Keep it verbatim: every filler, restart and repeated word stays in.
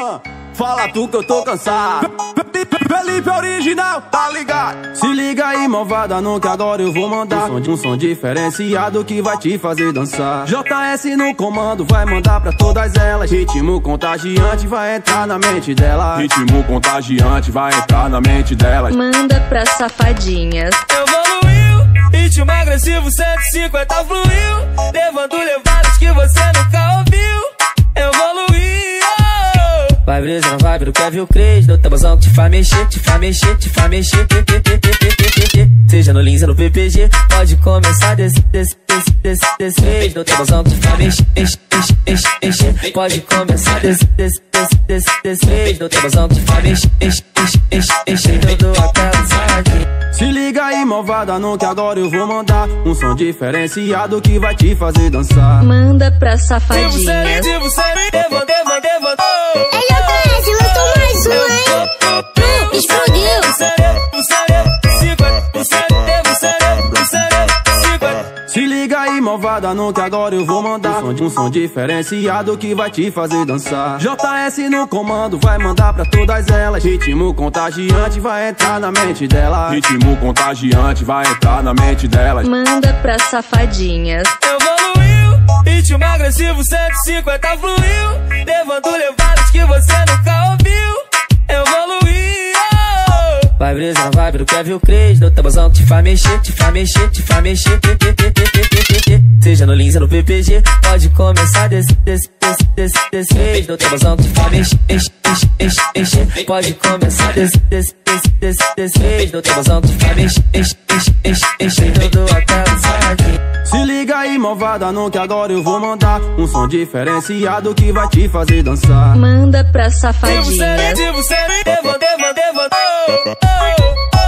Ah, fala tu que eu tô cansado. Felipe original, tá ligado? Se liga aí, malvada, no que agora eu vou mandar um som, um som diferenciado que vai te fazer dançar. J S no comando, vai mandar pra todas elas. Ritmo contagiante vai entrar na mente delas. Ritmo contagiante vai entrar na mente delas. Manda pra safadinhas. Evoluiu, ritmo agressivo cento e cinquenta fluiu, levando levadas que você nunca ouviu. Evoluiu. Vai brisa na vibe do Kevin Cres, do tabuzão que te faz mexer, te faz mexer, te faz mexer. Seja no Lins ou no P P G, pode começar desse, desse, desse, desse, desse vez. Do tabuzão que te faz mexer, mexer, mexer, mexer. Pode começar desse, desse, desse, desse, desse vez. Do tabuzão que te faz mexer, mexer, mexer, mexer. Todo aquela saque. Se liga aí, malvada, no que agora eu vou mandar um som diferenciado que vai te fazer dançar. Manda pra safadinhas. Devo ser, devo ser, devo, devo, devo. Ei, J S, lançou mais um, hein? Explodiu. Se liga aí, malvada, no que agora eu vou mandar um som, um som diferenciado que vai te fazer dançar. J S no comando, vai mandar pra todas elas. Ritmo contagiante vai entrar na mente delas. Ritmo contagiante vai entrar na mente delas. Manda pra safadinhas. Evoluiu, ritmo agressivo cento e cinquenta fluiu, levando levadas que você nunca ouviu. Evoluiu. Vai brisa na vibe do Kevin Cres, do tabuzão que te faz mexer, te faz mexer, te faz mexer. Seja no Lins ou no P P G, pode começar desse, desse, desse, desse, desse vez. Do tabuzão que te faz mexer, mexer, mexer, mexer. Pode começar desse, desse, desse, desse, desse vez. Do tabuzão que te faz mexer, mexer, mexer, mexer. Todo aquela saque. Se liga aí, malvada, no que agora eu vou mandar um som diferenciado que vai te fazer dançar. Manda pra Devo ser, safadinhas. devo ser, devo, devo, devo.